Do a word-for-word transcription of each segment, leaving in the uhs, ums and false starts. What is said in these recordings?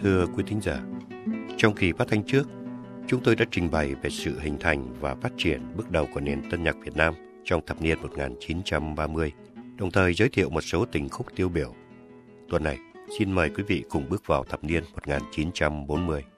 Thưa quý thính giả, trong kỳ phát thanh trước, chúng tôi đã trình bày về sự hình thành và phát triển bước đầu của nền tân nhạc Việt Nam trong thập niên một nghìn chín trăm ba mươi, đồng thời giới thiệu một số tình khúc tiêu biểu. Tuần này, xin mời quý vị cùng bước vào thập niên một nghìn chín trăm bốn mươi.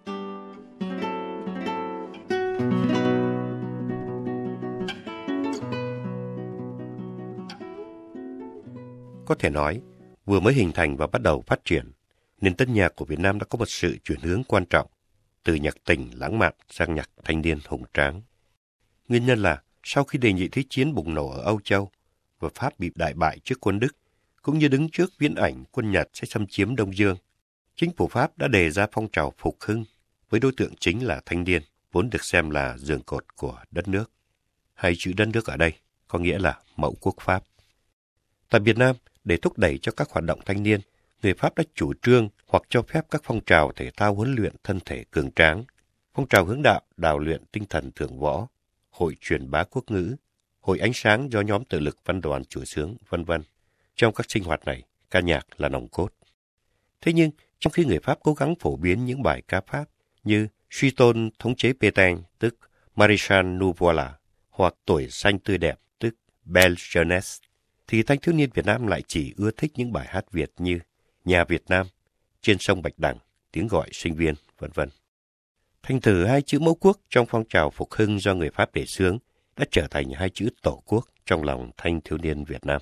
Có thể nói, vừa mới hình thành và bắt đầu phát triển, nền tân nhạc của Việt Nam đã có một sự chuyển hướng quan trọng, từ nhạc tình lãng mạn sang nhạc thanh niên hùng tráng. Nguyên nhân là sau khi Đệ nhị Thế chiến bùng nổ ở Âu Châu và Pháp bị đại bại trước quân Đức, cũng như đứng trước viễn ảnh quân Nhật sẽ xâm chiếm Đông Dương, chính phủ Pháp đã đề ra phong trào phục hưng với đối tượng chính là thanh niên, vốn được xem là giường cột của đất nước. Hai chữ đất nước ở đây có nghĩa là mẫu quốc Pháp. Tại Việt Nam, để thúc đẩy cho các hoạt động thanh niên, người Pháp đã chủ trương hoặc cho phép các phong trào thể thao huấn luyện thân thể cường tráng, phong trào hướng đạo, đào luyện tinh thần thượng võ, hội truyền bá quốc ngữ, hội ánh sáng do nhóm tự lực văn đoàn chủ xướng, vân vân. Trong các sinh hoạt này, ca nhạc là nòng cốt. Thế nhưng, trong khi người Pháp cố gắng phổ biến những bài ca Pháp như Suy tôn thống chế Pétain, tức Maréchal nous voilà, hoặc Tuổi xanh tươi đẹp, tức Belle jeunesse, thì thanh thiếu niên Việt Nam lại chỉ ưa thích những bài hát Việt như Nhà Việt Nam, Trên sông Bạch Đằng, Tiếng gọi sinh viên, vân vân. Thành thử hai chữ mẫu quốc trong phong trào phục hưng do người Pháp đề xướng đã trở thành hai chữ tổ quốc trong lòng thanh thiếu niên Việt Nam.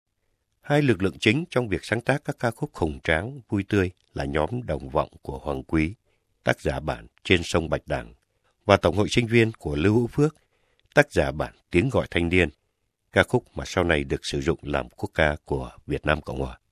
Hai lực lượng chính trong việc sáng tác các ca khúc hùng tráng, vui tươi là nhóm Đồng Vọng của Hoàng Quý, tác giả bản Trên sông Bạch Đằng, và Tổng hội sinh viên của Lưu Hữu Phước, tác giả bản Tiếng gọi thanh niên, ca khúc mà sau này được sử dụng làm quốc ca của Việt Nam Cộng Hòa.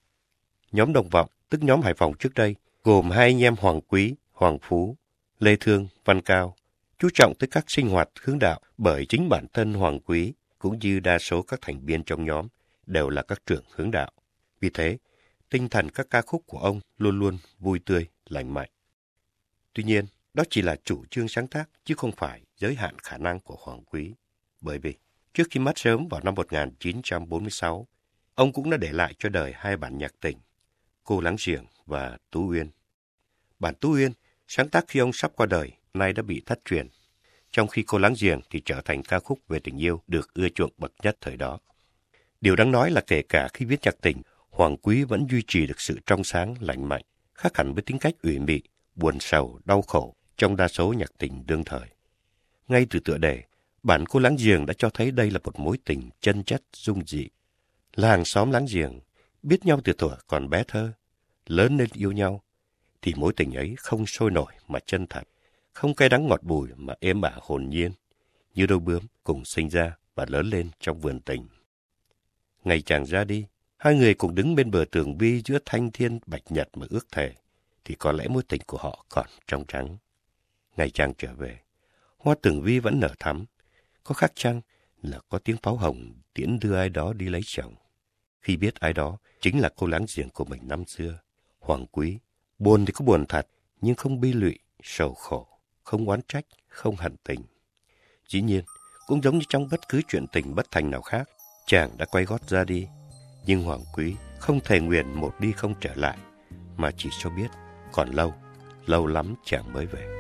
Nhóm Đồng Vọng, tức nhóm Hải Phòng trước đây, gồm hai anh em Hoàng Quý, Hoàng Phú, Lê Thương, Văn Cao, chú trọng tới các sinh hoạt hướng đạo bởi chính bản thân Hoàng Quý cũng như đa số các thành viên trong nhóm đều là các trưởng hướng đạo. Vì thế, tinh thần các ca khúc của ông luôn luôn vui tươi, lành mạnh. Tuy nhiên, đó chỉ là chủ trương sáng tác chứ không phải giới hạn khả năng của Hoàng Quý. Bởi vì, trước khi mất sớm vào năm một nghìn chín trăm bốn mươi sáu, ông cũng đã để lại cho đời hai bản nhạc tình, Cô Láng Giềng và Tú Uyên. Bản Tú Uyên sáng tác khi ông sắp qua đời, nay đã bị thất truyền, trong khi Cô Láng Giềng thì trở thành ca khúc về tình yêu được ưa chuộng bậc nhất thời đó. Điều đáng nói là kể cả khi viết nhạc tình, Hoàng Quý vẫn duy trì được sự trong sáng, lành mạnh, khác hẳn với tính cách ủy mị, buồn sầu, đau khổ trong đa số nhạc tình đương thời. Ngay từ tựa đề, bản Cô Láng Giềng đã cho thấy đây là một mối tình chân chất, dung dị. Là hàng xóm láng giềng, biết nhau từ thuở còn bé thơ, lớn lên yêu nhau, thì mối tình ấy không sôi nổi mà chân thật, không cay đắng ngọt bùi mà êm ả hồn nhiên, như đôi bướm cùng sinh ra và lớn lên trong vườn tình. Ngày chàng ra đi, hai người cùng đứng bên bờ tường vi giữa thanh thiên bạch nhật mà ước thề, thì có lẽ mối tình của họ còn trong trắng. Ngày chàng trở về, hoa tường vi vẫn nở thắm, có khác chăng là có tiếng pháo hồng tiễn đưa ai đó đi lấy chồng. Khi biết ai đó chính là cô láng giềng của mình năm xưa, Hoàng Quý, buồn thì có buồn thật, nhưng không bi lụy, sầu khổ, không oán trách, không hận tình. Dĩ nhiên, cũng giống như trong bất cứ chuyện tình bất thành nào khác, chàng đã quay gót ra đi, nhưng Hoàng Quý không thề nguyện một đi không trở lại, mà chỉ cho biết còn lâu, lâu lắm chàng mới về.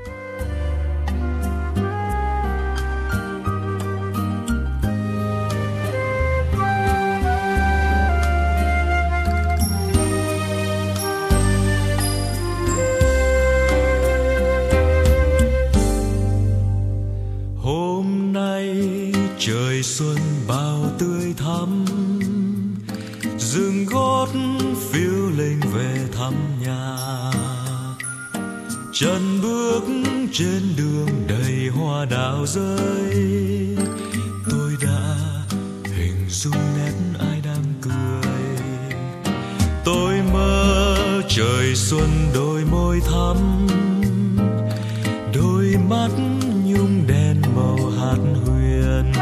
Trời xuân bao tươi thắm, dừng gót phiêu linh về thăm nhà. Chân bước trên đường đầy hoa đào rơi, tôi đã hình dung nét ai đang cười. Tôi mơ trời xuân đôi môi thắm, đôi mắt nhung đen màu hạt huyền.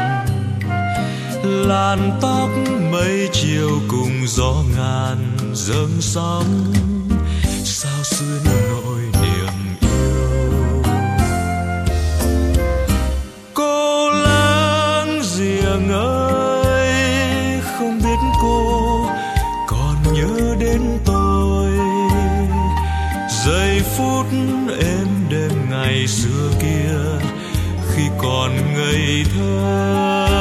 Làn tóc mây chiều cùng gió ngàn dâng sóng, sao xuyên nỗi niềm yêu. Cô láng giềng ơi, không biết cô còn nhớ đến tôi. Giây phút êm đêm ngày xưa kia khi còn ngây thơ.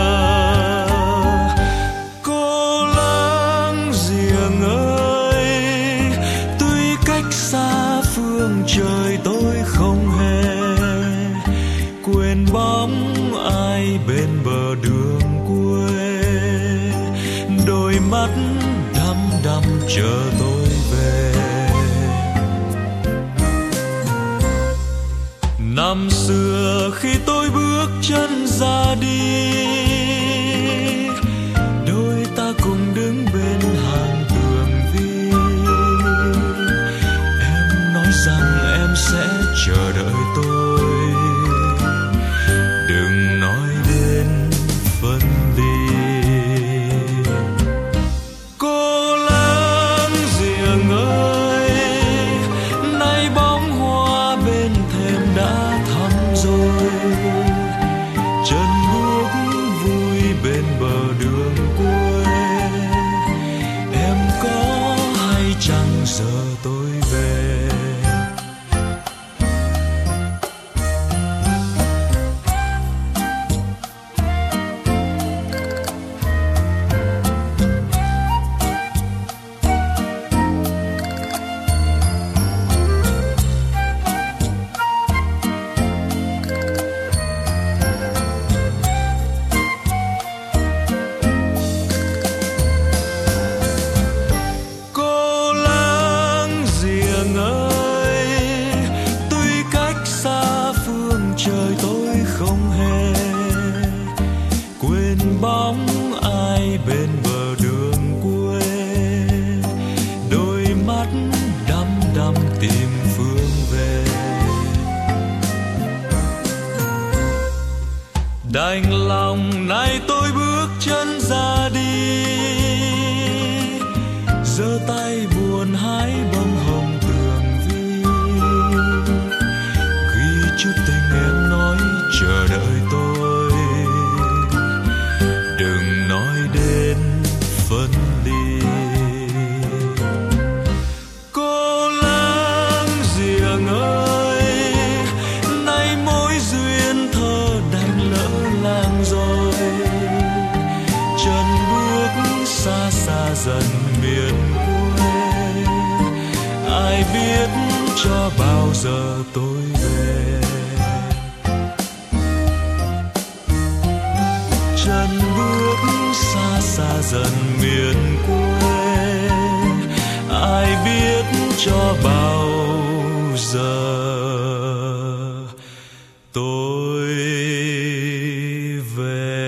Cô láng giềng ơi, tuy cách xa phương trời tôi không hề quên bóng ai bên bờ đường quê. Đôi mắt đăm đăm chờ tôi về. Năm xưa khi tôi bước chân ra đi, đôi ta cùng đứng bên hàng tường vi. Em nói rằng em sẽ chờ đợi tôi, đừng nói đến phân ly. Cô láng giềng ơi, nay bóng hoa bên thềm đã thắm rồi. Chân bước vui bên bờ đường quê. Em có hay chăng giờ tôi về? Đành lòng nay tôi bước chân ra đi, giơ tay buồn hái bông hồng tường vi. Ghi chút tình em nói chờ đợi tôi, đừng nói đến phân ly. Cô láng giềng ơi, nay mối duyên thơ đành lỡ làng rồi. Chân bước xa xa dần miền quê, ai biết cho bao giờ tôi về. Chân bước xa xa dần miền quê, ai biết cho bao giờ tôi về.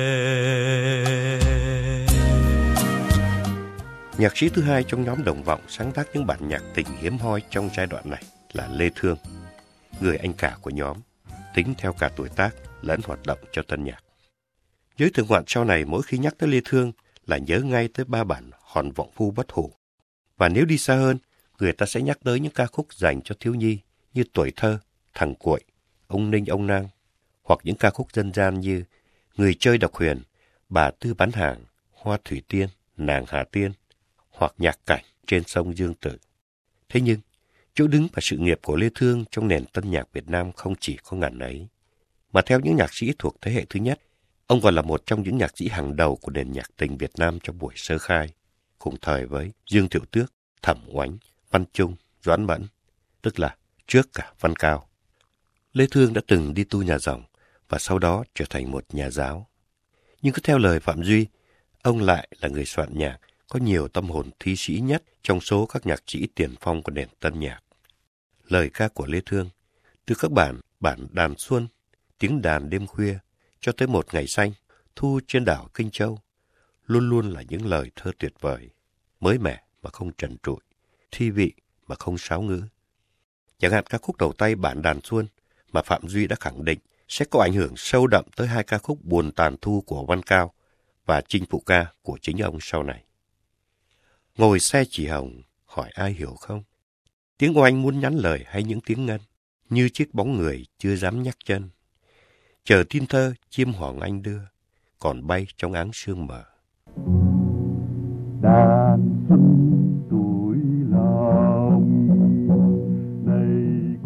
Nhạc sĩ thứ hai trong nhóm Đồng Vọng sáng tác những bản nhạc tình hiếm hoi trong giai đoạn này là Lê Thương, người anh cả của nhóm, tính theo cả tuổi tác lẫn hoạt động cho tân nhạc. Giới thượng ngoạn sau này mỗi khi nhắc tới Lê Thương là nhớ ngay tới ba bản Hòn Vọng Phu Bất Hủ. Và nếu đi xa hơn, người ta sẽ nhắc tới những ca khúc dành cho thiếu nhi như Tuổi Thơ, Thằng Cuội, Ông Ninh Ông Nang, hoặc những ca khúc dân gian như Người Chơi Độc Huyền, Bà Tư Bán Hàng, Hoa Thủy Tiên, Nàng Hà Tiên, hoặc nhạc cảnh Trên Sông Dương Tử. Thế nhưng, chỗ đứng và sự nghiệp của Lê Thương trong nền tân nhạc Việt Nam không chỉ có ngần ấy, mà theo những nhạc sĩ thuộc thế hệ thứ nhất, ông còn là một trong những nhạc sĩ hàng đầu của nền nhạc tình Việt Nam trong buổi sơ khai, cùng thời với Dương Thiệu Tước, Thẩm Oánh, Văn Trung, Doãn Mẫn, tức là trước cả Văn Cao. Lê Thương đã từng đi tu nhà rồng và sau đó trở thành một nhà giáo. Nhưng cứ theo lời Phạm Duy, ông lại là người soạn nhạc có nhiều tâm hồn thi sĩ nhất trong số các nhạc sĩ tiền phong của nền tân nhạc. Lời ca của Lê Thương, từ các bản bản Đàn Xuân, Tiếng Đàn Đêm Khuya, cho tới Một Ngày Xanh, Thu Trên Đảo Kinh Châu, luôn luôn là những lời thơ tuyệt vời, mới mẻ mà không trần trụi, thi vị mà không sáo ngữ. Chẳng hạn ca khúc đầu tay bản Đàn Xuân mà Phạm Duy đã khẳng định sẽ có ảnh hưởng sâu đậm tới hai ca khúc Buồn Tàn Thu của Văn Cao và Chinh Phụ Ca của chính ông sau này. Ngồi xe chỉ hồng, hỏi ai hiểu không? Tiếng oanh muốn nhắn lời hay những tiếng ngân, như chiếc bóng người chưa dám nhắc chân. Chờ tin thơ chim hoàng anh đưa, còn bay trong áng sương mờ. Đàn xuân tuổi lòng, này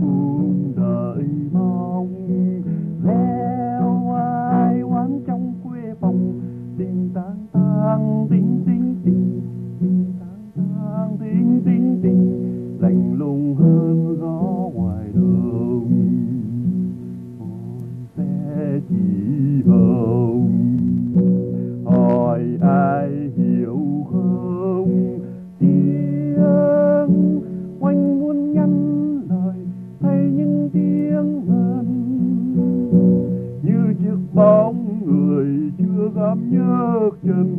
chưa dám nhấc chân,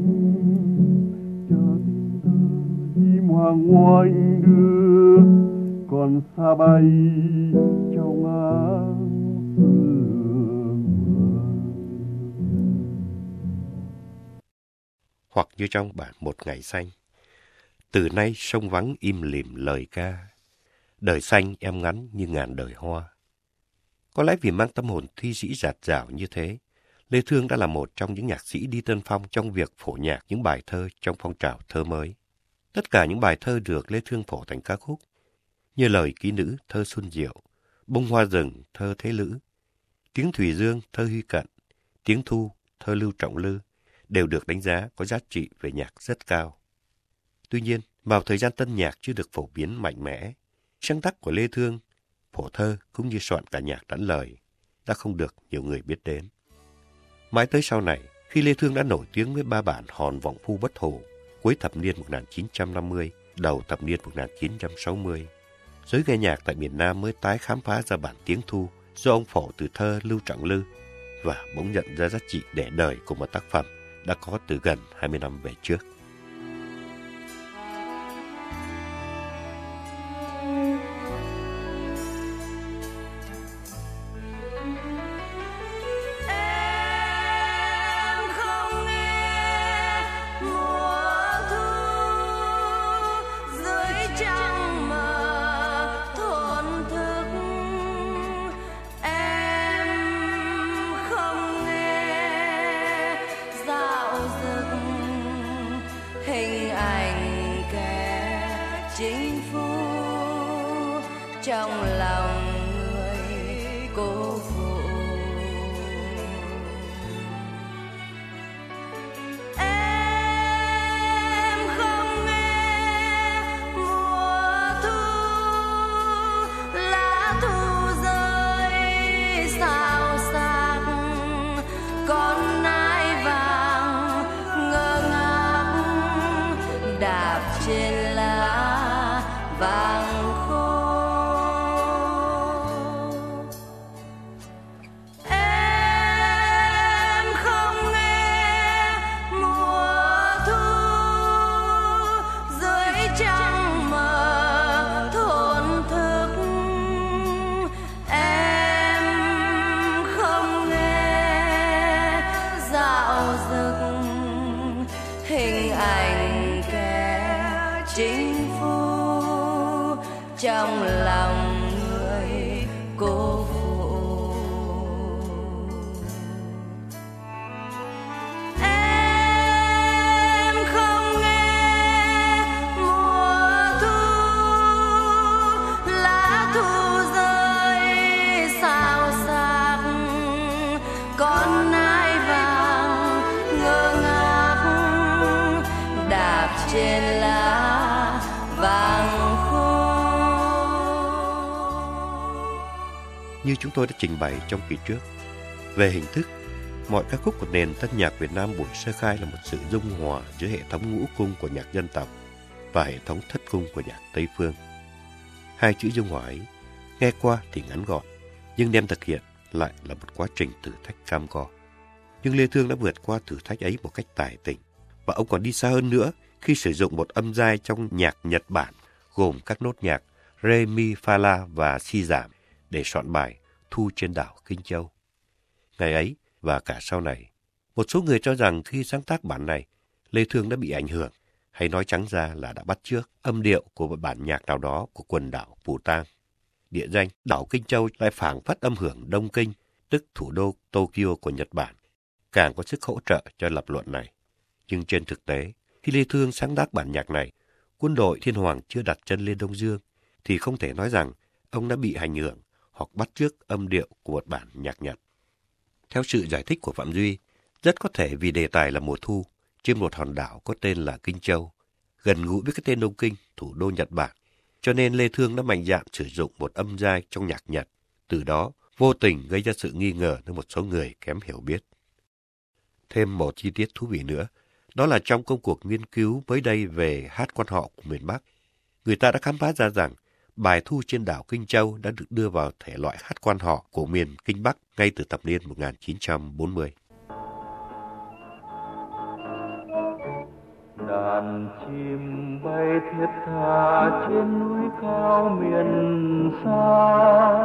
chờ tiếng thơ chim hoàng oanh đưa, còn xa bay trong áng sương mờ. Hoặc như trong bản Một Ngày Xanh: từ nay sông vắng im lìm lời ca, đời xanh em ngắn như ngàn đời hoa. Có lẽ vì mang tâm hồn thi sĩ dạt dào như thế, Lê Thương đã là một trong những nhạc sĩ đi tiên phong trong việc phổ nhạc những bài thơ trong phong trào thơ mới. Tất cả những bài thơ được Lê Thương phổ thành ca khúc, như Lời Ký Nữ, thơ Xuân Diệu, Bông Hoa Rừng, thơ Thế Lữ, Tiếng Thủy Dương, thơ Huy Cận, Tiếng Thu, thơ Lưu Trọng Lư, đều được đánh giá có giá trị về nhạc rất cao. Tuy nhiên, vào thời gian tân nhạc chưa được phổ biến mạnh mẽ, sáng tác của Lê Thương, phổ thơ cũng như soạn cả nhạc lẫn lời, đã không được nhiều người biết đến. Mãi tới sau này, khi Lê Thương đã nổi tiếng với ba bản Hòn Vọng Phu Bất Hủ, cuối thập niên một nghìn chín trăm năm mươi, đầu thập niên một nghìn chín trăm sáu mươi, giới nghe nhạc tại miền Nam mới tái khám phá ra bản Tiếng Thu do ông phổ từ thơ Lưu Trọng Lư và bỗng nhận ra giá trị để đời của một tác phẩm đã có từ gần hai mươi năm về trước. Chính phủ trong lòng người cô phụ. Em không nghe mùa thu, lá thu rơi xào xạc, con nai vàng ngơ ngác đạp trên lá vàng khô. Em không nghe mùa thu dưới trăng mờ thổn thức. Em không nghe dạo dực hình ảnh kẻ chính phủ trong lòng người cô phụ. Em không nghe mùa thu, lá thu rơi xào xạc, con nai vàng ngơ ngác đạp trên lá vàng khô. Như chúng tôi đã trình bày trong kỳ trước, về hình thức, mọi ca khúc của nền tân nhạc Việt Nam buổi sơ khai là một sự dung hòa giữa hệ thống ngũ cung của nhạc dân tộc và hệ thống thất cung của nhạc Tây phương. Hai chữ dung hòa ấy, nghe qua thì ngắn gọn, nhưng đem thực hiện lại là một quá trình thử thách cam go. Nhưng Lê Thương đã vượt qua thử thách ấy một cách tài tình, và ông còn đi xa hơn nữa khi sử dụng một âm giai trong nhạc Nhật Bản gồm các nốt nhạc Re, Mi, Fa, La và Si giảm để soạn bài Thu trên đảo Kinh Châu. Ngày ấy và cả sau này, một số người cho rằng khi sáng tác bản này, Lê Thương đã bị ảnh hưởng, hay nói trắng ra là đã bắt chước âm điệu của một bản nhạc nào đó của quần đảo Pù Tang. Địa danh đảo Kinh Châu lại phảng phất âm hưởng Đông Kinh, tức thủ đô Tokyo của Nhật Bản, càng có sức hỗ trợ cho lập luận này. Nhưng trên thực tế, khi Lê Thương sáng tác bản nhạc này, quân đội Thiên Hoàng chưa đặt chân lên Đông Dương, thì không thể nói rằng ông đã bị ảnh hưởng hoặc bắt chước âm điệu của một bản nhạc Nhật. Theo sự giải thích của Phạm Duy, rất có thể vì đề tài là mùa thu, trên một hòn đảo có tên là Kinh Châu, gần gũi với cái tên Đông Kinh, thủ đô Nhật Bản, cho nên Lê Thương đã mạnh dạn sử dụng một âm giai trong nhạc Nhật, từ đó vô tình gây ra sự nghi ngờ nơi một số người kém hiểu biết. Thêm một chi tiết thú vị nữa, đó là trong công cuộc nghiên cứu mới đây về hát quan họ của miền Bắc, người ta đã khám phá ra rằng bài Thu trên đảo Kinh Châu đã được đưa vào thể loại hát quan họ của miền Kinh Bắc ngay từ thập niên một nghìn chín trăm bốn mươi. đàn chim bay thiết tha trên núi cao miền xa,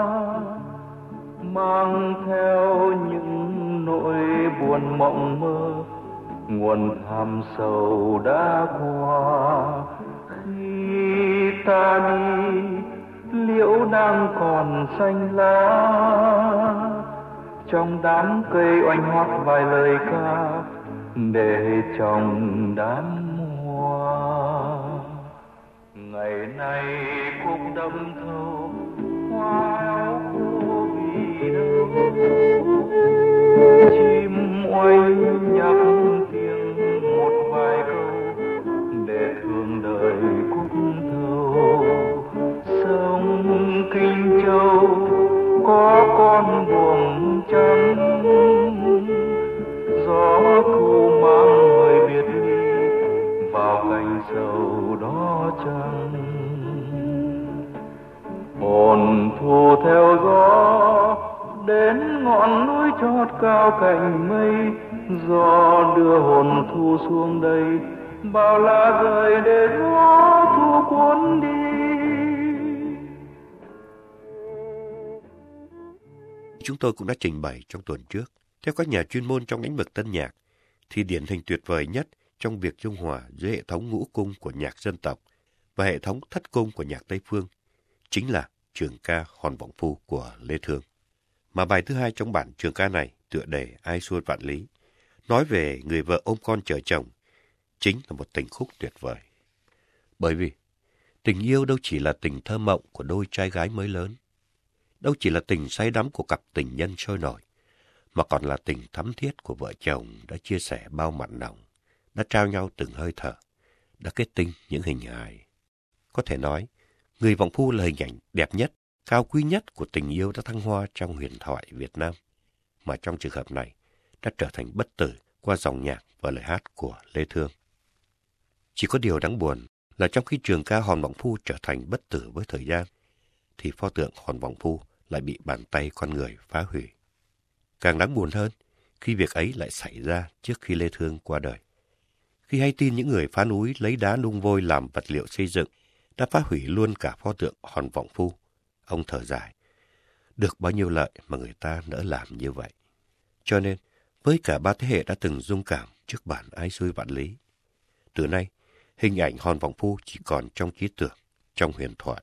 mang theo những nỗi buồn mộng mơ, nguồn tham sầu đã qua. Khi ta đi liễu đang còn xanh lá, trong đám cây oanh hót vài lời ca để trồng đám hoa. Ngày nay cũng đâm thâu hoa áo khô vì đâu, chim oanh nhắc tiếng một vài câu để thương đời cúc thâu. Sông Kinh Châu có con buồm trắng, gió thu mang người biệt ly vào cành sầu đó chăng. Hồn thu theo gió đến ngọn núi chót cao cành mây, gió đưa hồn thu xuống đây, bao lá rơi để gió thu cuốn đi. Chúng tôi cũng đã trình bày trong tuần trước, theo các nhà chuyên môn trong lĩnh vực tân nhạc, thì điển hình tuyệt vời nhất trong việc dung hòa giữa hệ thống ngũ cung của nhạc dân tộc và hệ thống thất cung của nhạc Tây Phương chính là trường ca Hòn Vọng Phu của Lê Thương. Mà bài thứ hai trong bản trường ca này, tựa đề Ai Xuôi Vạn Lý, nói về người vợ ôm con chờ chồng, chính là một tình khúc tuyệt vời. Bởi vì tình yêu đâu chỉ là tình thơ mộng của đôi trai gái mới lớn, đâu chỉ là tình say đắm của cặp tình nhân sôi nổi, mà còn là tình thắm thiết của vợ chồng đã chia sẻ bao mặn nồng, đã trao nhau từng hơi thở, đã kết tinh những hình hài. Có thể nói, người vọng phu là hình ảnh đẹp nhất, cao quý nhất của tình yêu đã thăng hoa trong huyền thoại Việt Nam, mà trong trường hợp này đã trở thành bất tử qua dòng nhạc và lời hát của Lê Thương. Chỉ có điều đáng buồn là trong khi trường ca Hòn Vọng Phu trở thành bất tử với thời gian, thì pho tượng Hòn Vọng Phu lại bị bàn tay con người phá hủy. Càng đáng buồn hơn khi việc ấy lại xảy ra trước khi Lê Thương qua đời. Khi hay tin những người phá núi lấy đá nung vôi làm vật liệu xây dựng đã phá hủy luôn cả pho tượng Hòn Vọng Phu, ông thở dài. Được bao nhiêu lợi mà người ta nỡ làm như vậy. Cho nên, với cả ba thế hệ đã từng rung cảm trước bản Ai Xuôi Vạn Lý, từ nay, hình ảnh Hòn Vọng Phu chỉ còn trong ký tưởng, trong huyền thoại.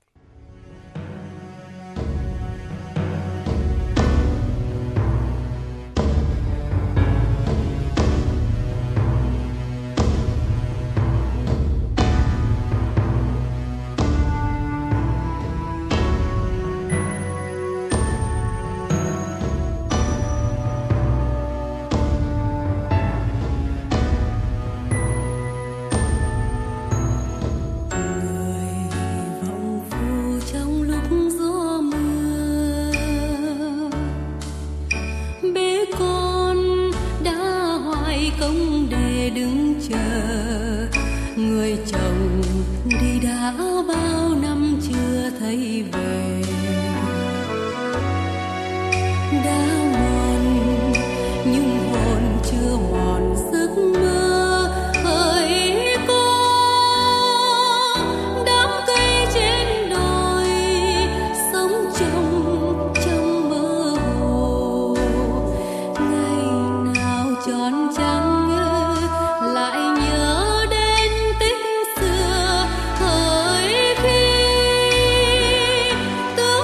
Hãy subscribe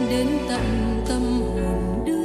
đến tận tâm hồn.